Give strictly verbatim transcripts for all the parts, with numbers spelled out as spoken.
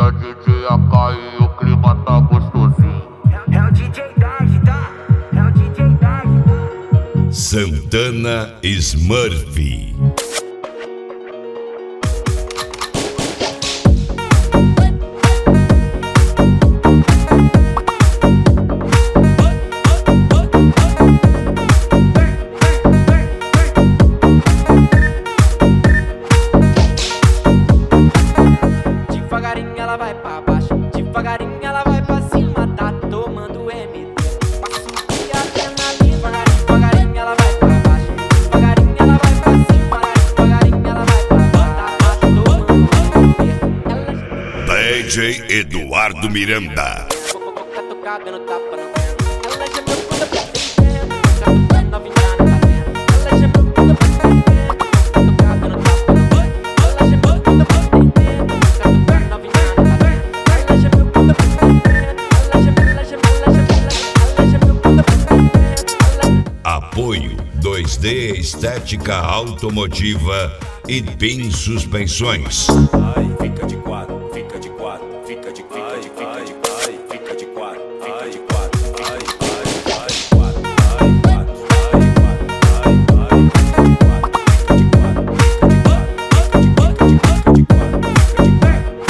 a D J A K e o clima tá gostosinho. É o D J Dark, tá? É o D J Dark, tá? Santana Smurf. Devagarinho ela vai pra baixo, devagarinho ela vai pra cima, tá tomando M D. Passo que adrenalina, devagarinho, devagarinho ela vai pra baixo, devagarinho ela vai pra cima, devagarinho ela vai pra baixo, tá tomando M D. D J Eduardo Miranda. Boca tocada no tapa no vento. Ela já me puta pra dentro, boca tocada novinha no talento. Ela já me puta pra dentro, boca tocada no tapa no vento. Ela já me puta pra dentro, boca tocada novinha no talento. Ela já me puta pra dentro, ela já me, ela já me, ela já me, ela já me puta pra dentro. Apoio dois D Estética Automotiva e Pin Suspensões. Ai, fica de quatro, fica de quatro, fica de fica de fica de ai, fica de quatro, fica de quatro, ai, ai, ai, quatro, ai, quatro, ai, quatro, ai, ai, fica de quatro, fica de quatro, fica de quatro, fica de quatro, fica de quatro, fica de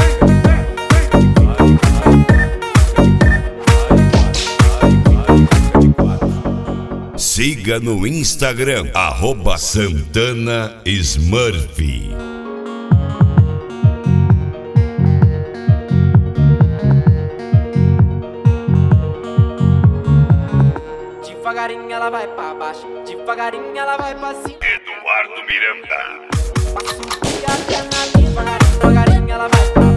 quatro. Siga no Instagram, arroba Santana Smurf. Devagarinho ela vai pra baixo, devagarinho ela vai pra cima. Eduardo Miranda. Passo que adrenalina, devagarinho, devagarinho ela vai pra